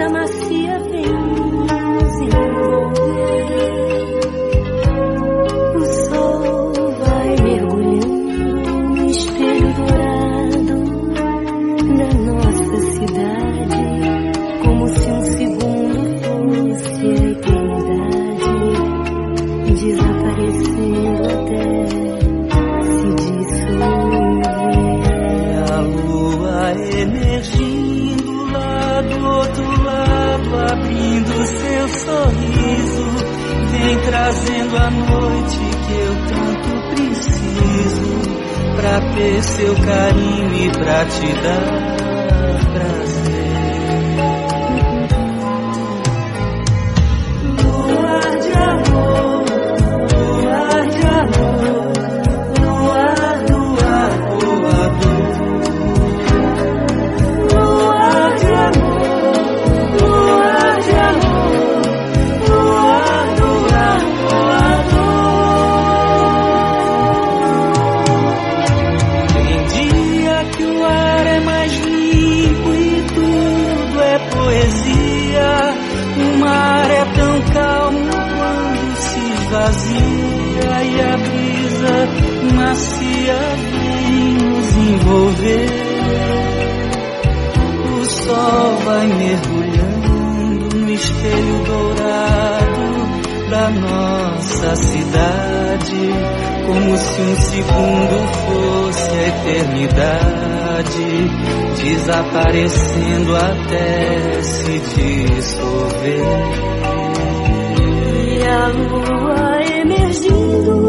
brisa macia vem nos envolver. O sol vai mergulhando no espelho dourado da nossa cidade, como se um segundo fosse a eternidade, desaparecendo até se dissolver. A lua emergindo lá do outro lado, abrindo seu sorriso, vem trazendo a noite que eu tanto preciso, pra ter seu carinho e pra te dar prazer. Luar de amor, luar de amor, luar, luar, voador. Luar de amor, luar de amor, luar, luar, voador. Tem dia que o ar é mais limpo e tudo é poesia. O mar é tão calmo quando se esvazia e a brisa macia vem nos envolver. O sol vai mergulhando no espelho dourado da nossa cidade, como se um segundo fosse a eternidade, desaparecendo até se dissolver. E a lua emergindo